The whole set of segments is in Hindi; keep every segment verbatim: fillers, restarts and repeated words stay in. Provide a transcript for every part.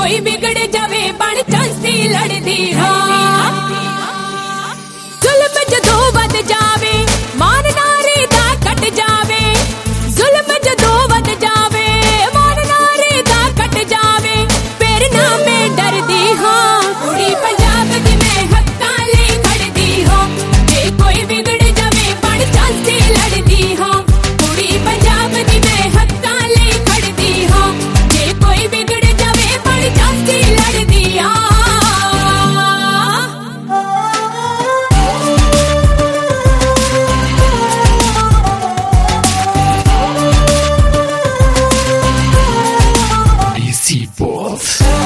कोई बिगड़ जावे बन चांसी लड़दी हाँ जुल्म जदों वध जावे मान नारी दा कट जावे जुल्म जदों वध जावे मान नारी दा कट जावे फिर ना मैं डरदी हाँ कुड़ी पंजाब दी मैं हक्कां लई खड़दी हाँ जे कोई बिगड़ जावे बन चांसी लड़दी हाँ कुड़ी पंजाब दी मैं हक्कां लई खड़दी हाँ जे कोई बिगड़ जावे बन चांसी लड़दी हाँ Easy Boss.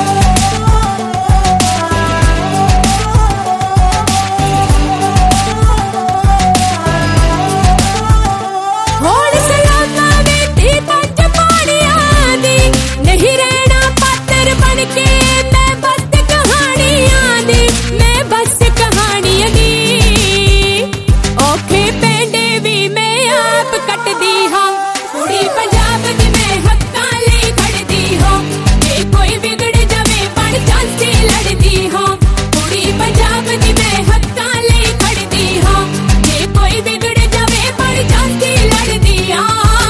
होड़ सलामा वेती पंज पानियां दी नहीं रहना पात्र बन के मैं बस कहानियां दी मैं बस कहानियां दी औखे पेंडे भी मैं आप कटदी हाँ कुड़ी पंजाब दी मैं हक्कां लई खड़दी हाँ जे कोई बिगड़ जावे बन चांसी लड़दी हाँ कुड़ी पंजाब दी मैं हक्कां लई खड़दी हाँ जे कोई बिगड़ जावे बन चांसी लड़दी हाँ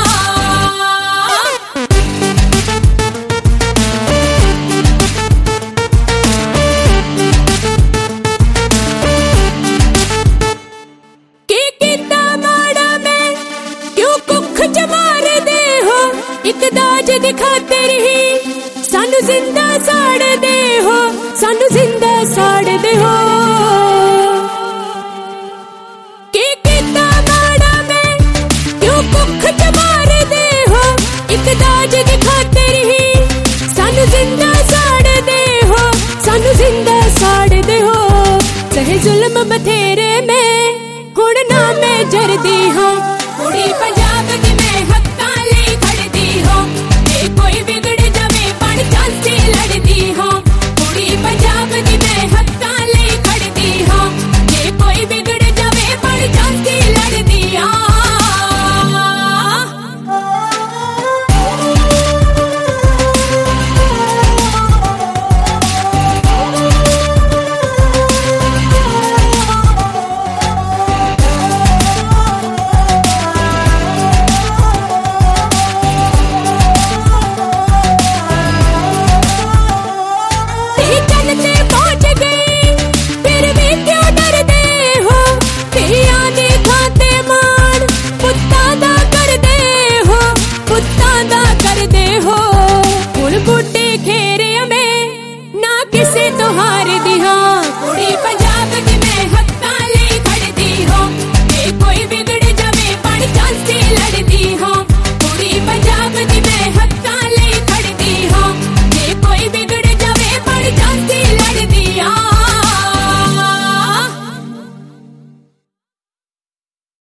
की कीता माड़ा मैं क्यों कुख च मार दे हो एक दाज दी खातिर ही सानू जिंदा साड़ दे हो सानू जिंदा साड़ दे हो की कीता माड़ा मैं क्यों कुख च मार दे हो एक दाज दी खातिर ही सानू जिंदा साड़ दे हो सानू जिंदा साड़ दे हो सहे जुल्म बथेरे में हुण ना मैं जरदी हाँ कुड़ी पंजाब